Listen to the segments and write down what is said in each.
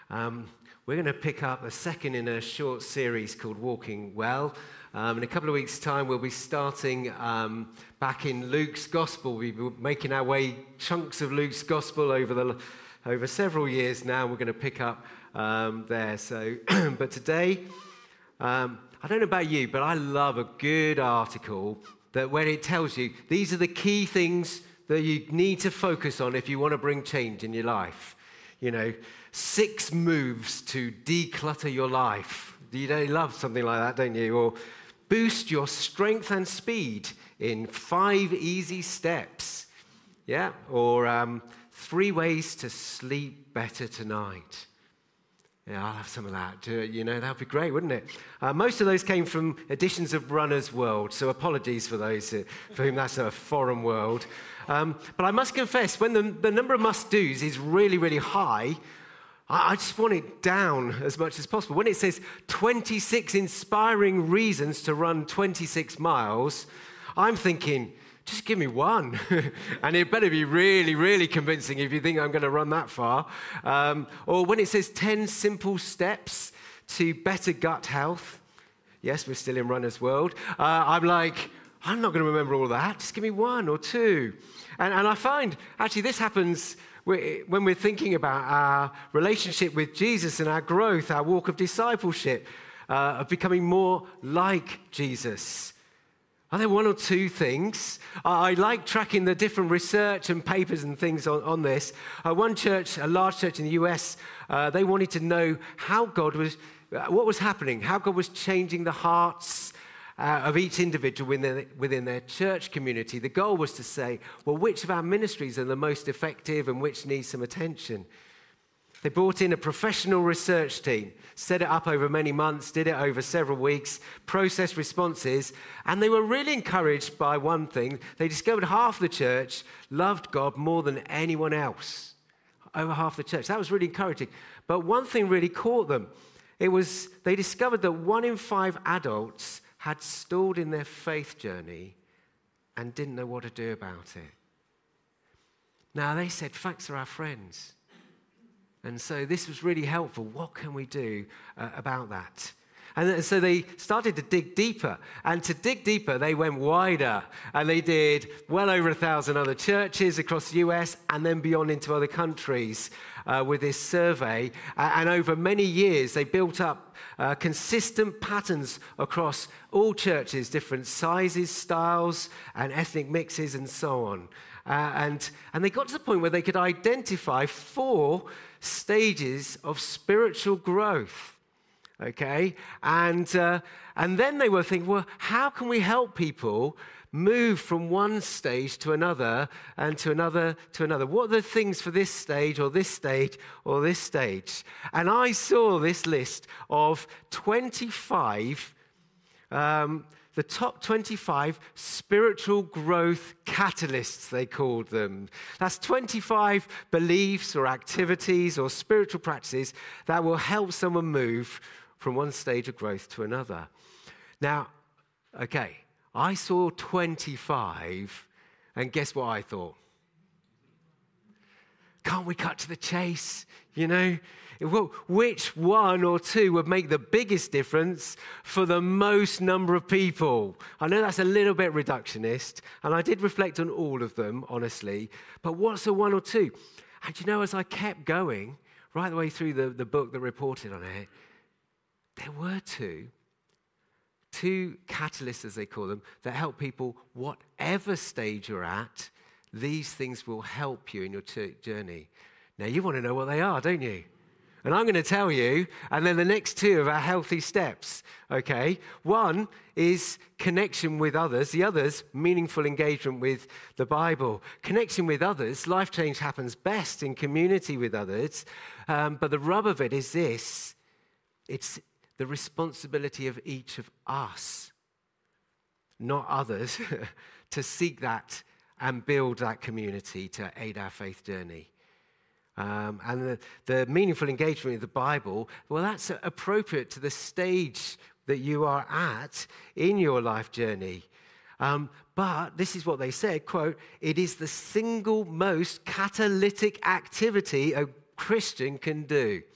We're going to pick up a second in a short series called Walking Well. In a couple of weeks' time, we'll be starting back in Luke's Gospel. We've been making our way chunks of Luke's Gospel over several years now. We're going to pick up there. So, but today, I don't know about you, but I love a good article that when it tells you these are the key things that you need to focus on if you want to bring change in your life. You know, 6 moves to declutter your life. You love something like that, don't you? Or boost your strength and speed in 5 easy steps. Yeah? Or 3 ways to sleep better tonight. Yeah, I'll have some of that. You know, that would be great, wouldn't it? Most of those came from editions of Runner's World, so apologies for those for whom that's a foreign world. But I must confess, when the number of must-dos is really, really high, I just want it down as much as possible. When it says 26 inspiring reasons to run 26 miles, I'm thinking, just give me one. And it better be really, really convincing if you think I'm going to run that far. Or when it says 10 simple steps to better gut health. Yes, we're still in Runner's World. I'm like, I'm not going to remember all that. Just give me 1 or 2. And I find, actually, this happens when we're thinking about our relationship with Jesus and our growth, our walk of discipleship, of becoming more like Jesus. Are there 1 or 2 things? I like tracking the different research and papers and things on this. One church, a large church in the US, they wanted to know what was happening, how God was changing the hearts of each individual within their church community. The goal was to say, well, which of our ministries are the most effective and which needs some attention? They brought in a professional research team, set it up over many months, did it over several weeks, processed responses, and they were really encouraged by one thing. They discovered half the church loved God more than anyone else. Over half the church. That was really encouraging. But one thing really caught them. They discovered that 1 in 5 adults had stalled in their faith journey and didn't know what to do about it. Now, they said, facts are our friends. And so this was really helpful. What can we do about that? And so they started to dig deeper. And to dig deeper, they went wider. And they did well over 1,000 other churches across the US and then beyond into other countries with this survey. And over many years, they built up consistent patterns across all churches, different sizes, styles, and ethnic mixes, and so on. And they got to the point where they could identify 4 stages of spiritual growth. Okay, and then they were thinking, well, how can we help people move from one stage to another and to another to another? What are the things for this stage or this stage or this stage? And I saw this list of 25, the top 25 spiritual growth catalysts, they called them. That's 25 beliefs or activities or spiritual practices that will help someone move from one stage of growth to another. Now, okay, I saw 25, and guess what I thought? Can't we cut to the chase? You know, well, which 1 or 2 would make the biggest difference for the most number of people? I know that's a little bit reductionist, and I did reflect on all of them, honestly, but what's the 1 or 2? And you know, as I kept going, right the way through the book that reported on it, there were two catalysts, as they call them, that help people, whatever stage you're at, these things will help you in your journey. Now, you want to know what they are, don't you? And I'm going to tell you, and then the next 2 of our healthy steps, okay? 1 is connection with others. The other's meaningful engagement with the Bible. Connection with others, life change happens best in community with others. But the rub of it is this. It's the responsibility of each of us, not others, to seek that and build that community to aid our faith journey. And the meaningful engagement with the Bible, well, that's appropriate to the stage that you are at in your life journey. But this is what they said, quote, it is the single most catalytic activity a Christian can do.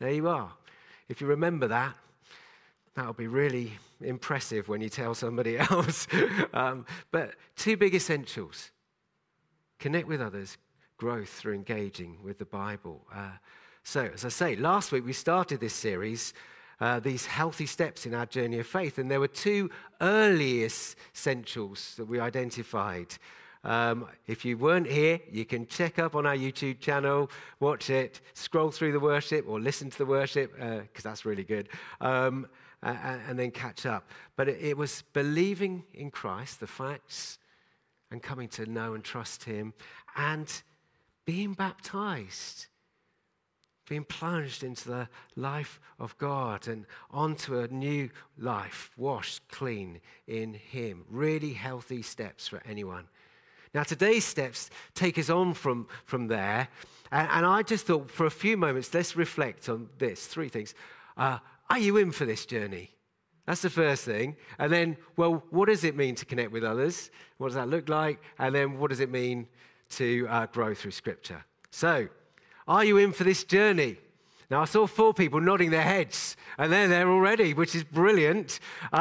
There you are. If you remember that, that'll be really impressive when you tell somebody else. But 2 big essentials. Connect with others, growth through engaging with the Bible. So, as I say, last week we started this series, these healthy steps in our journey of faith, and there were 2 early essentials that we identified. If you weren't here, you can check up on our YouTube channel, watch it, scroll through the worship or listen to the worship, because that's really good, and then catch up. But it was believing in Christ, the facts, and coming to know and trust him, and being baptized, being plunged into the life of God and onto a new life, washed clean in him. Really healthy steps for anyone. Now, today's steps take us on from there, and I just thought for a few moments, let's reflect on this. 3 things. Are you in for this journey? That's the first thing. And then, well, what does it mean to connect with others? What does that look like? And then what does it mean to grow through Scripture? So, are you in for this journey? Now, I saw 4 people nodding their heads, and they're there already, which is brilliant.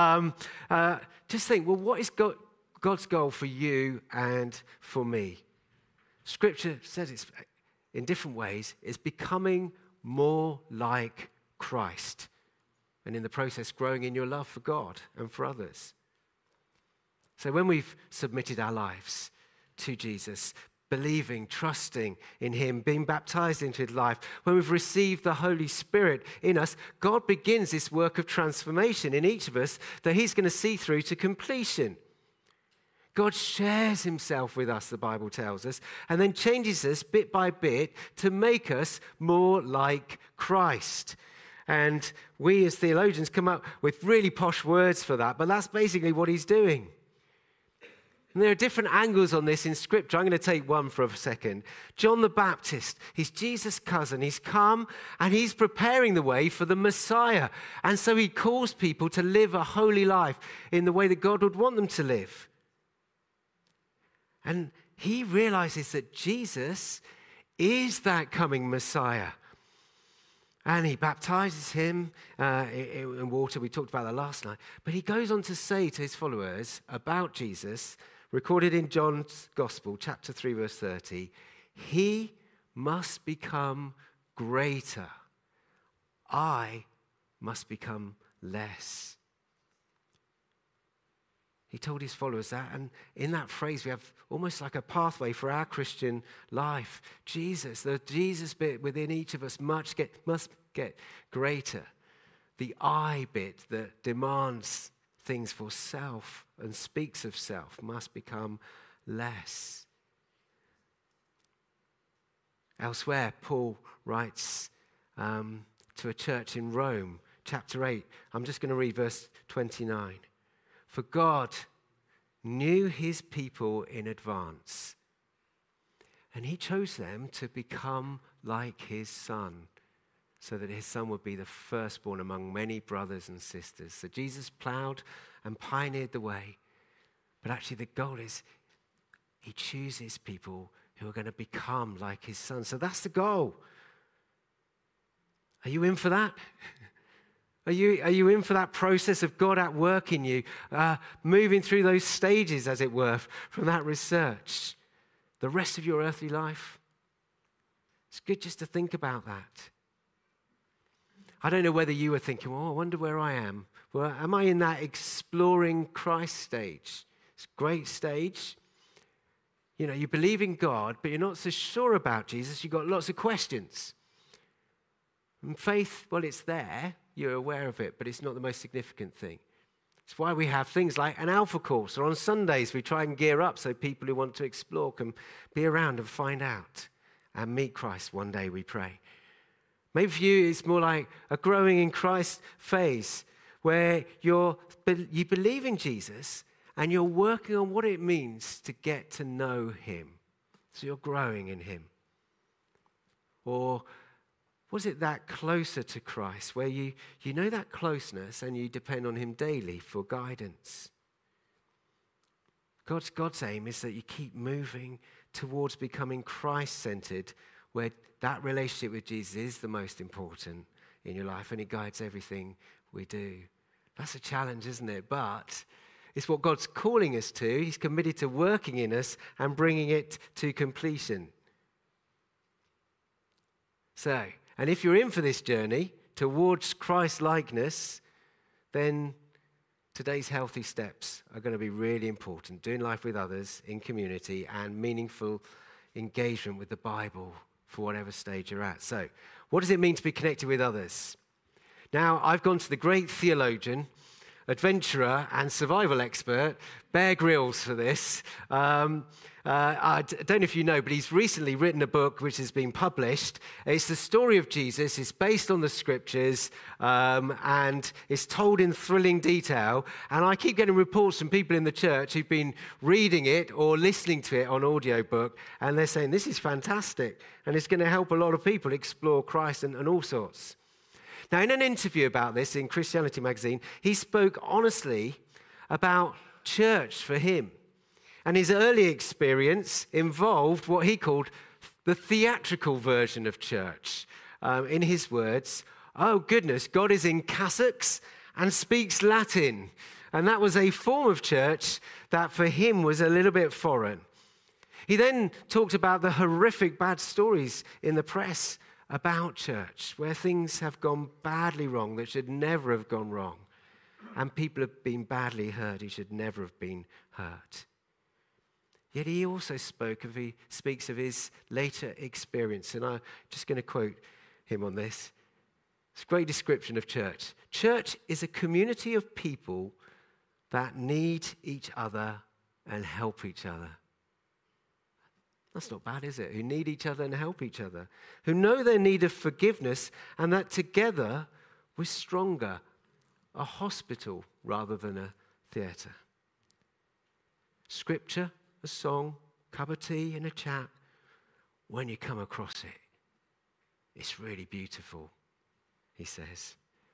Just think, well, what is God's goal for you and for me? Scripture says it's in different ways. It's becoming more like Christ, and in the process, growing in your love for God and for others. So when we've submitted our lives to Jesus, believing, trusting in him, being baptized into his life, when we've received the Holy Spirit in us, God begins this work of transformation in each of us that he's going to see through to completion. God shares himself with us, the Bible tells us, and then changes us bit by bit to make us more like Christ. And we as theologians come up with really posh words for that, but that's basically what he's doing. And there are different angles on this in Scripture. I'm going to take one for a second. John the Baptist, he's Jesus' cousin. He's come and he's preparing the way for the Messiah. And so he calls people to live a holy life in the way that God would want them to live. And he realizes that Jesus is that coming Messiah. And he baptizes him in water. We talked about that last night. But he goes on to say to his followers about Jesus, recorded in John's Gospel, chapter 3, verse 30, he must become greater. I must become less. He told his followers that, and in that phrase we have almost like a pathway for our Christian life. Jesus, the Jesus bit within each of us must get greater. The I bit that demands things for self and speaks of self must become less. Elsewhere, Paul writes to a church in Rome, chapter 8. I'm just going to read verse 29. For God knew his people in advance, and he chose them to become like his son, so that his son would be the firstborn among many brothers and sisters. So Jesus plowed and pioneered the way, but actually the goal is he chooses people who are going to become like his son. So that's the goal. Are you in for that? Are you in for that process of God at work in you, moving through those stages, as it were, from that research, the rest of your earthly life? It's good just to think about that. I don't know whether you were thinking, I wonder where I am. Well, am I in that exploring Christ stage? It's a great stage. You know, you believe in God, but you're not so sure about Jesus. You've got lots of questions. And faith, well, it's there. You're aware of it, but it's not the most significant thing. It's why we have things like an Alpha course, or on Sundays we try and gear up so people who want to explore can be around and find out and meet Christ one day, we pray. Maybe for you it's more like a growing in Christ phase where you believe in Jesus and you're working on what it means to get to know him. So you're growing in him. Or was it that closer to Christ where you know that closeness and you depend on him daily for guidance? God's aim is that you keep moving towards becoming Christ-centered, where that relationship with Jesus is the most important. in your life, and he guides everything we do. That's a challenge, isn't it? But it's what God's calling us to. He's committed to working in us and bringing it to completion. So, and if you're in for this journey towards Christ-likeness, then today's healthy steps are going to be really important. Doing life with others in community and meaningful engagement with the Bible for whatever stage you're at. So, what does it mean to be connected with others? Now, I've gone to the great theologian, adventurer, and survival expert, Bear Grylls, for this. I don't know if you know, but he's recently written a book which has been published. It's the story of Jesus. It's based on the scriptures, and it's told in thrilling detail. And I keep getting reports from people in the church who've been reading it or listening to it on audiobook, and they're saying, this is fantastic, and it's going to help a lot of people explore Christ and all sorts. Now, in an interview about this in Christianity Magazine, he spoke honestly about church for him. And his early experience involved what he called the theatrical version of church. In his words, oh goodness, God is in cassocks and speaks Latin. And that was a form of church that for him was a little bit foreign. He then talked about the horrific bad stories in the press about church, where things have gone badly wrong that should never have gone wrong. And people have been badly hurt who should never have been hurt. Yet he also speaks of his later experience, and I'm just going to quote him on this. It's a great description of church. Church is a community of people that need each other and help each other. That's not bad, is it? Who need each other and help each other. Who know their need of forgiveness and that together we're stronger. A hospital rather than a theatre. Scripture, a song, cup of tea and a chat. When you come across it, it's really beautiful, he says.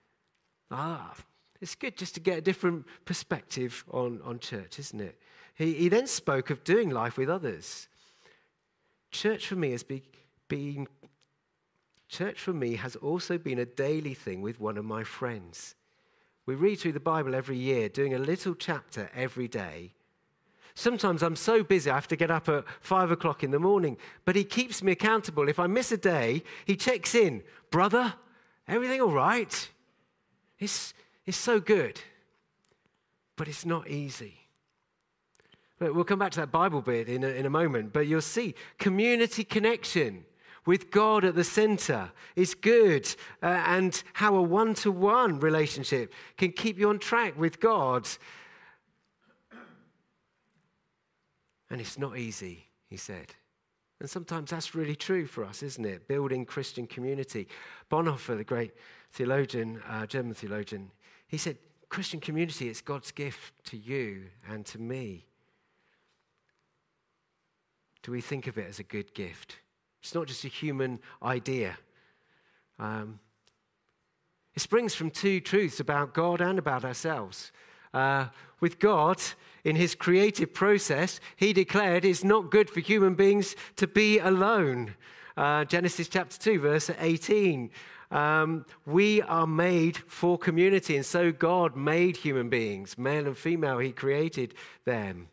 It's good just to get a different perspective on church, isn't it? He then spoke of doing life with others. Church for me has also been a daily thing with one of my friends. We read through the Bible every year, doing a little chapter every day. Sometimes I'm so busy I have to get up at 5 o'clock in the morning, but he keeps me accountable. If I miss a day, he checks in. Brother, everything all right? It's so good, but it's not easy. We'll come back to that Bible bit in a moment, but you'll see community connection with God at the center is good, and how a one-to-one relationship can keep you on track with God. And it's not easy, he said. And sometimes that's really true for us, isn't it? Building Christian community. Bonhoeffer, the great theologian, German theologian, he said, Christian community is God's gift to you and to me. Do we think of it as a good gift? It's not just a human idea. It springs from two truths about God and about ourselves. With God, in his creative process, he declared it's not good for human beings to be alone. Genesis chapter 2, verse 18. We are made for community, and so God made human beings, male and female, he created them.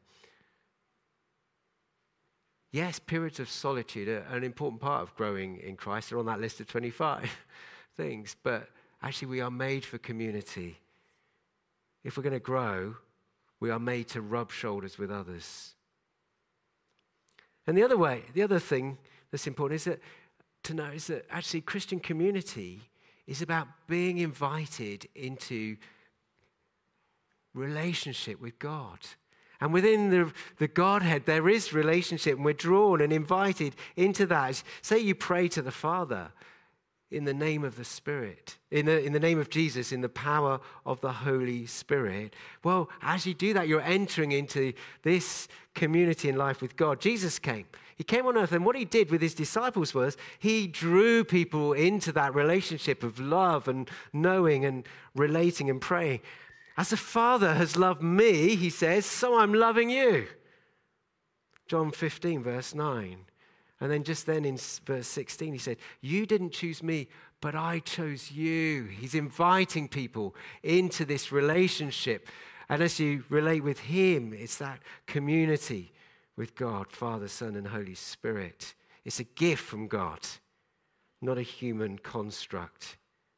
Yes, periods of solitude are an important part of growing in Christ. They're on that list of 25 things. But actually, we are made for community. If we're going to grow, we are made to rub shoulders with others. And the other thing that's important to know is that actually Christian community is about being invited into relationship with God. And within the Godhead, there is relationship, and we're drawn and invited into that. Say you pray to the Father in the name of the Spirit, in the name of Jesus, in the power of the Holy Spirit. Well, as you do that, you're entering into this community in life with God. Jesus came. He came on earth, and what he did with his disciples was he drew people into that relationship of love and knowing and relating and praying. As the Father has loved me, he says, so I'm loving you. John 15, verse 9. And then just then in verse 16, he said, you didn't choose me, but I chose you. He's inviting people into this relationship. And as you relate with him, it's that community with God, Father, Son, and Holy Spirit. It's a gift from God, not a human construct.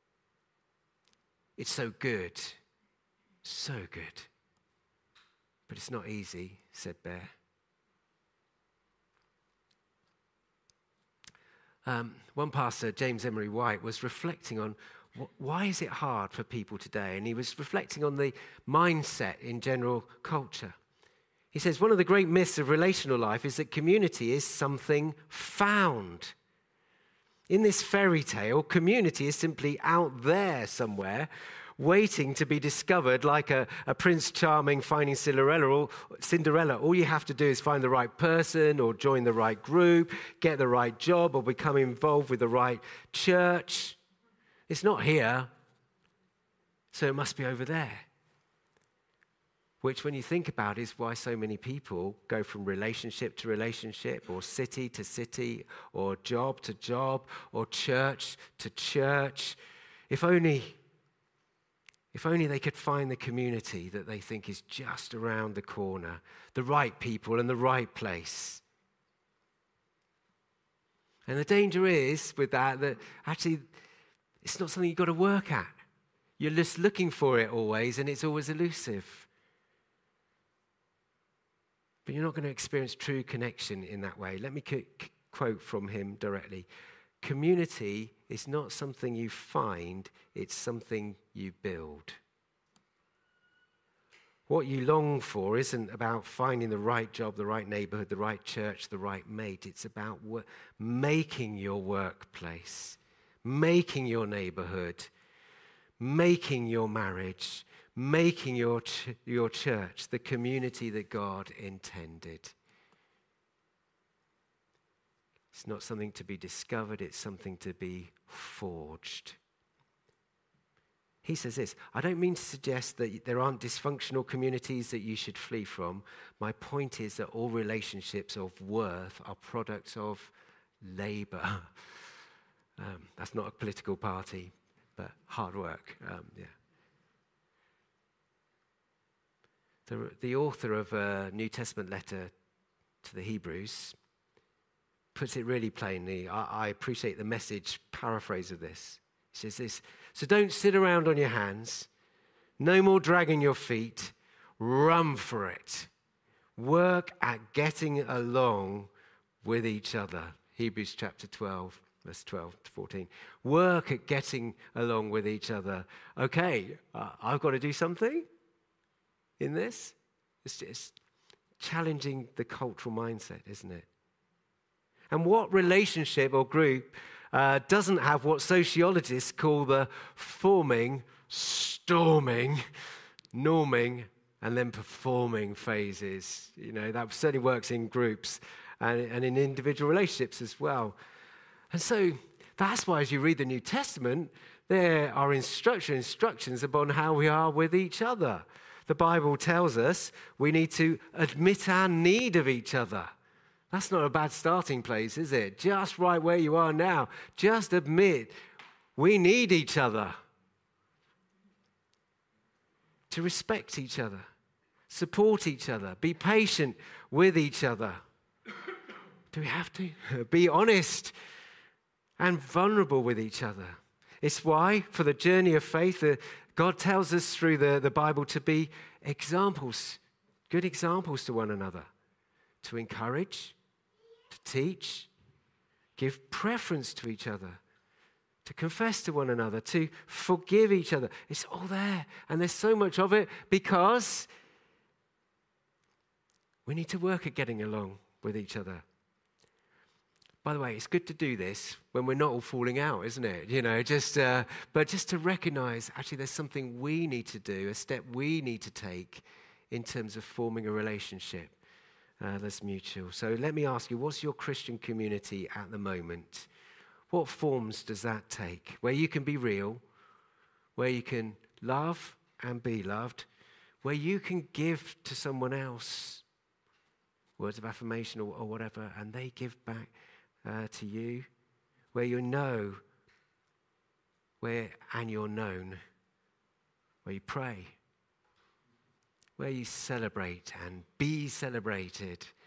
It's so good. So good. But it's not easy, said Bear. One pastor, James Emery White, was reflecting on why is it hard for people today? And he was reflecting on the mindset in general culture. He says, one of the great myths of relational life is that community is something found. In this fairy tale, community is simply out there somewhere, waiting to be discovered, like a Prince Charming finding Cinderella. All you have to do is find the right person or join the right group, get the right job or become involved with the right church. It's not here, so it must be over there. Which, when you think about, is why so many people go from relationship to relationship, or city to city, or job to job, or church to church. If only they could find the community that they think is just around the corner, the right people and the right place. And the danger is with that actually it's not something you've got to work at. You're just looking for it always, and it's always elusive. But you're not going to experience true connection in that way. Let me quote from him directly. Community is not something you find, it's something you build. What you long for isn't about finding the right job, the right neighborhood, the right church, the right mate. It's about making your workplace, making your neighborhood, making your marriage, making your church the community that God intended. It's not something to be discovered, it's something to be forged. He says this, I don't mean to suggest that there aren't dysfunctional communities that you should flee from. My point is that all relationships of worth are products of labor. That's not a political party, but hard work. The author of a New Testament letter to the Hebrews puts it really plainly. I appreciate the Message paraphrase of this. He says this, so don't sit around on your hands. No more dragging your feet. Run for it. Work at getting along with each other. Hebrews chapter 12, verse 12 to 14. Work at getting along with each other. Okay, I've got to do something in this. It's just challenging the cultural mindset, isn't it? And what relationship or group doesn't have what sociologists call the forming, storming, norming, and then performing phases? You know, that certainly works in groups and in individual relationships as well. And so that's why as you read the New Testament, there are instructions upon how we are with each other. The Bible tells us we need to admit our need of each other. That's not a bad starting place, is it? Just right where you are now. Just admit we need each other. To respect each other, support each other, be patient with each other. Do we have to? Be honest and vulnerable with each other. It's why, for the journey of faith, God tells us through the Bible to be examples, good examples to one another, to encourage, to teach, give preference to each other, to confess to one another, to forgive each other. It's all there, and there's so much of it because we need to work at getting along with each other. By the way, it's good to do this when we're not all falling out, isn't it? You know, but just to recognize, actually, there's something we need to do, a step we need to take in terms of forming a relationship that's mutual. So let me ask you, what's your Christian community at the moment? What forms does that take? Where you can be real, where you can love and be loved, where you can give to someone else words of affirmation or whatever, and they give back to you, where you know and you're known, where you pray, where you celebrate and be celebrated. It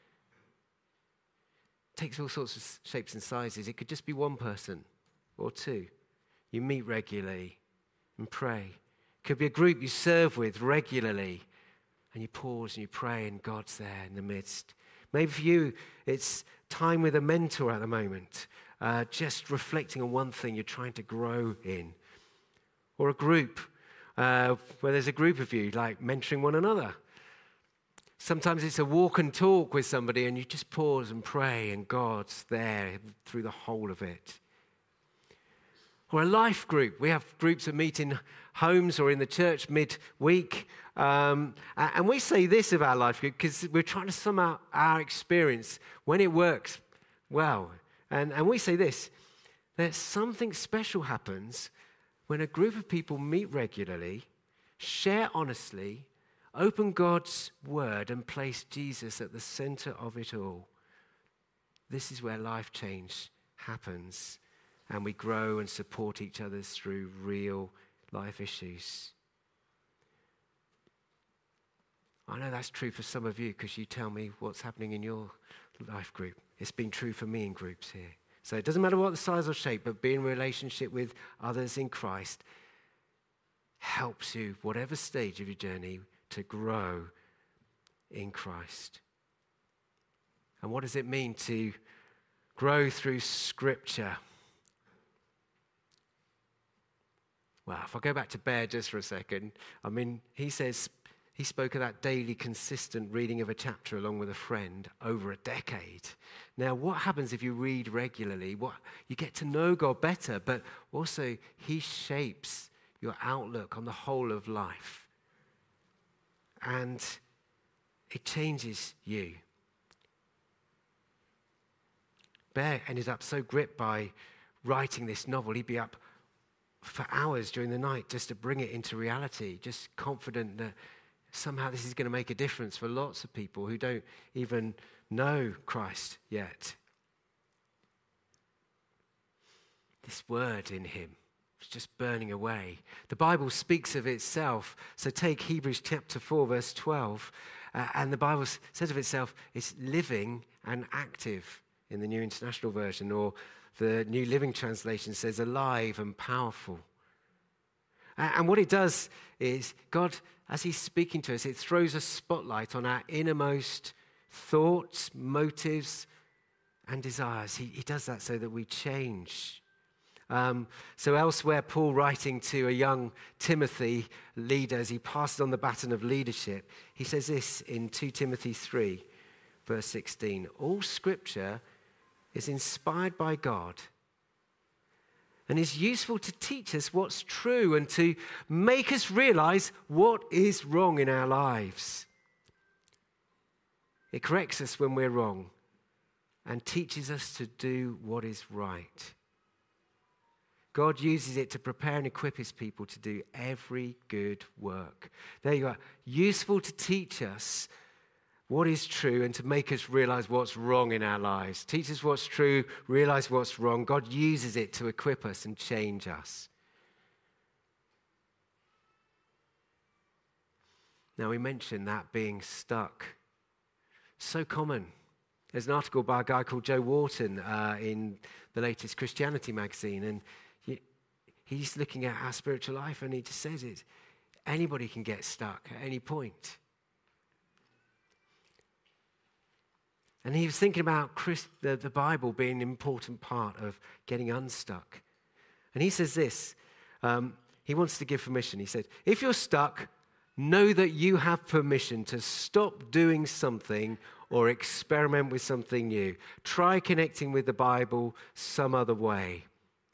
takes all sorts of shapes and sizes. It could just be one person or two. You meet regularly and pray. It could be a group you serve with regularly, and you pause and you pray, and God's there in the midst. Maybe for you, it's time with a mentor at the moment, just reflecting on one thing you're trying to grow in. Or a group, where there's a group of you, like mentoring one another. Sometimes it's a walk and talk with somebody, and you just pause and pray, and God's there through the whole of it. Or a life group. We have groups that meet in homes or in the church mid-week. And we say this of our life group because we're trying to sum up our experience when it works well. And we say this, that something special happens when a group of people meet regularly, share honestly, open God's word, and place Jesus at the center of it all. This is where life change happens, and we grow and support each other through real life issues. I know that's true for some of you because you tell me what's happening in your life group. It's been true for me in groups here. So it doesn't matter what the size or shape, but being in relationship with others in Christ helps you, whatever stage of your journey, to grow in Christ. And what does it mean to grow through Scripture? Well, if I go back to Bear just for a second, I mean, he says he spoke of that daily, consistent reading of a chapter along with a friend over a decade. Now, what happens if you read regularly? You get to know God better, but also he shapes your outlook on the whole of life. And it changes you. Bear ended up so gripped by writing this novel, he'd be up for hours during the night just to bring it into reality, just confident that somehow this is going to make a difference for lots of people who don't even know Christ yet. This word in him was just burning away. The Bible speaks of itself. So take Hebrews chapter 4, verse 12. And the Bible says of itself, it's living and active in the New International Version, or the New Living Translation says alive and powerful. And what it does is God, as he's speaking to us, it throws a spotlight on our innermost thoughts, motives, and desires. He does that so that we change. So elsewhere, Paul, writing to a young Timothy leader as he passes on the baton of leadership, he says this in 2 Timothy 3, verse 16. All Scripture is inspired by God and is useful to teach us what's true and to make us realize what is wrong in our lives. It corrects us when we're wrong and teaches us to do what is right. God uses it to prepare and equip his people to do every good work. There you are. Useful to teach us what is true and to make us realize what's wrong in our lives. Teach us what's true, realize what's wrong. God uses it to equip us and change us. Now, we mentioned that being stuck. So common. There's an article by a guy called Joe Wharton in the latest Christianity magazine, and he's looking at our spiritual life, and he just says it. Anybody can get stuck at any point. And he was thinking about the Bible being an important part of getting unstuck. And he says this, he wants to give permission. He said, if you're stuck, know that you have permission to stop doing something or experiment with something new. Try connecting with the Bible some other way.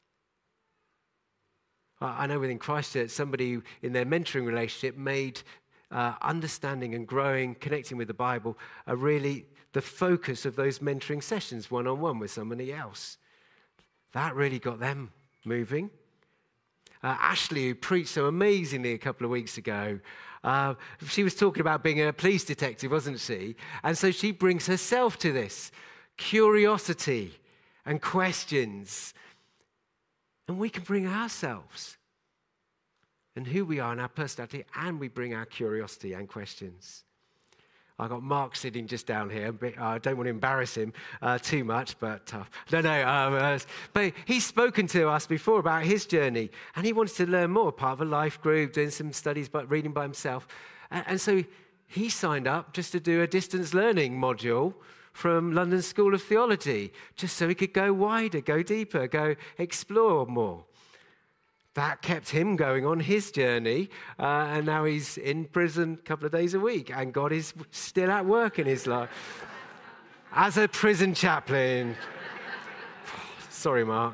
I know within Christchurch, somebody in their mentoring relationship made understanding and growing, connecting with the Bible, are really the focus of those mentoring sessions one-on-one with somebody else. That really got them moving. Ashley, who preached so amazingly a couple of weeks ago, she was talking about being a police detective, wasn't she? And so she brings herself to this. Curiosity and questions. And we can bring ourselves and who we are and our personality, and we bring our curiosity and questions. I got Mark sitting just down here. I don't want to embarrass him too much, but but he's spoken to us before about his journey, and he wants to learn more, part of a life group, doing some studies, but reading by himself. And so he signed up just to do a distance learning module from London School of Theology, just so he could go wider, go deeper, go explore more. That kept him going on his journey, and now he's in prison a couple of days a week, and God is still at work in his life. As a prison chaplain. Sorry, Mark.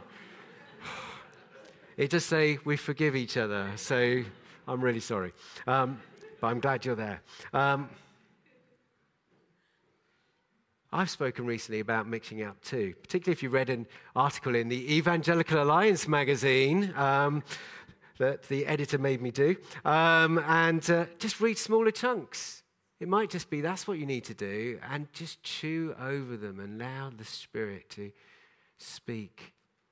It just say we forgive each other, so I'm really sorry. But I'm glad you're there. I've spoken recently about mixing up too, particularly if you read an article in the Evangelical Alliance magazine that the editor made me do, and just read smaller chunks. It might just be that's what you need to do, and just chew over them and allow the Spirit to speak.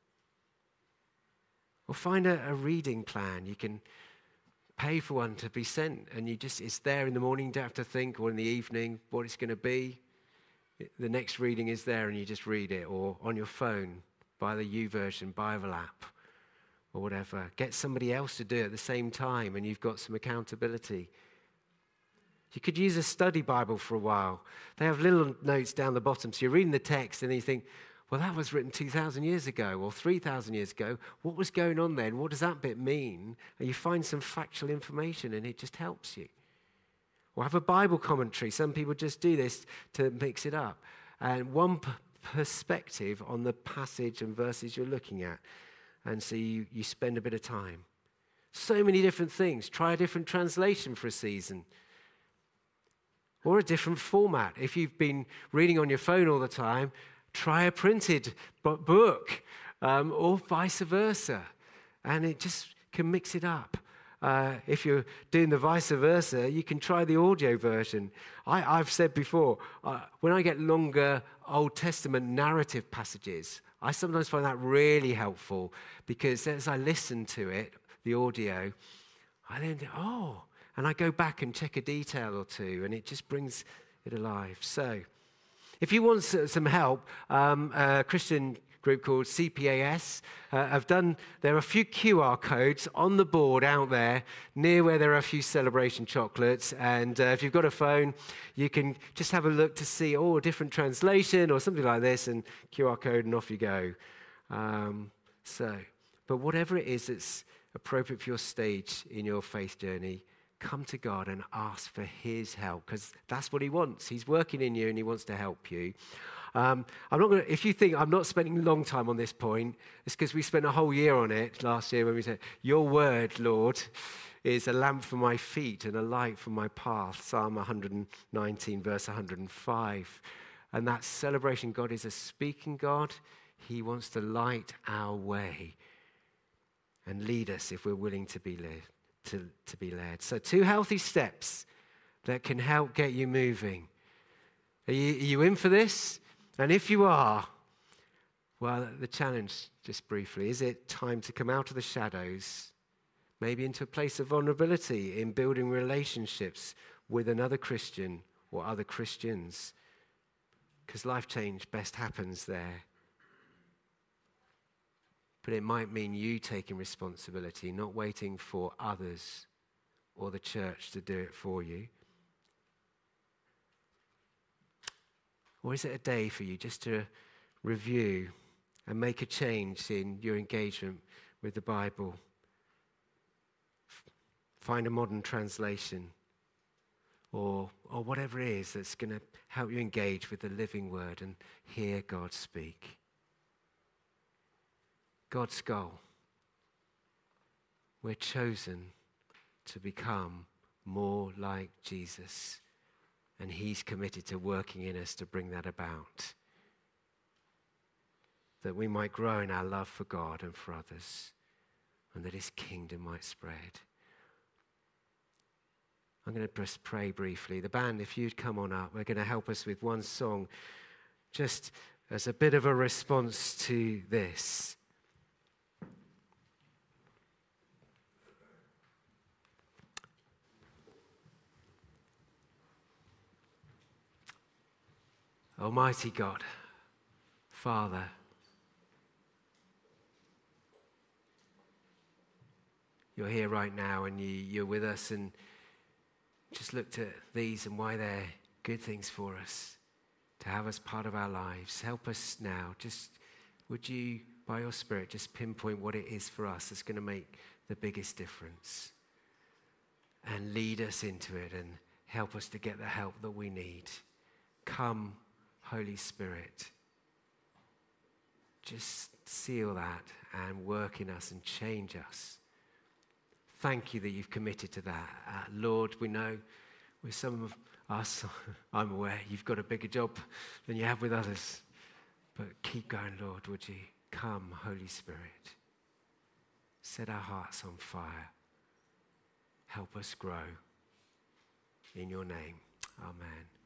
Or find a reading plan. You can pay for one to be sent, and it's there in the morning, you don't have to think, or in the evening what it's going to be. The next reading is there and you just read it, or on your phone, by the YouVersion Bible app, or whatever. Get somebody else to do it at the same time and you've got some accountability. You could use a study Bible for a while. They have little notes down the bottom, so you're reading the text and you think, well, that was written 2,000 years ago or 3,000 years ago. What was going on then? What does that bit mean? And you find some factual information and it just helps you. Or have a Bible commentary. Some people just do this to mix it up. And one perspective on the passage and verses you're looking at. And so you spend a bit of time. So many different things. Try a different translation for a season. Or a different format. If you've been reading on your phone all the time, try a printed book. Or vice versa. And it just can mix it up. If you're doing the vice versa, you can try the audio version. I've said before, when I get longer Old Testament narrative passages, I sometimes find that really helpful because as I listen to it, the audio, I then think, and I go back and check a detail or two, and it just brings it alive. So, if you want some help, a Christian group called CPAS there are a few QR codes on the board out there near where there are a few celebration chocolates, and if you've got a phone you can just have a look to see a different translation or something like this, and QR code and off you go. But whatever it is that's appropriate for your stage in your faith journey, come to God and ask for his help, because that's what he wants. He's working in you and he wants to help you. I'm not going to, if you think I'm not spending a long time on this point, it's because we spent a whole year on it last year when we said, your word, Lord, is a lamp for my feet and a light for my path. Psalm 119, verse 105. And that celebration, God is a speaking God. He wants to light our way and lead us if we're willing to be led. To be led. So 2 healthy steps that can help get you moving. Are you in for this? And if you are, well, the challenge, just briefly, is it time to come out of the shadows, maybe into a place of vulnerability in building relationships with another Christian or other Christians? Because life change best happens there. But it might mean you taking responsibility, not waiting for others or the church to do it for you. Or is it a day for you just to review and make a change in your engagement with the Bible? Find a modern translation or whatever it is that's going to help you engage with the living word and hear God speak. God's goal. We're chosen to become more like Jesus. And he's committed to working in us to bring that about. That we might grow in our love for God and for others. And that his kingdom might spread. I'm going to just pray briefly. The band, if you'd come on up, we're going to help us with one song. Just as a bit of a response to this. Almighty God, Father, you're here right now and you're with us, and just looked at these and why they're good things for us to have as part of our lives. Help us now. Just would you, by your Spirit, just pinpoint what it is for us that's going to make the biggest difference, and lead us into it and help us to get the help that we need. Come, Holy Spirit. Just seal that and work in us and change us. Thank you that you've committed to that. Lord, we know with some of us, I'm aware, you've got a bigger job than you have with others. But keep going, Lord, would you? Come, Holy Spirit. Set our hearts on fire. Help us grow. In your name, amen.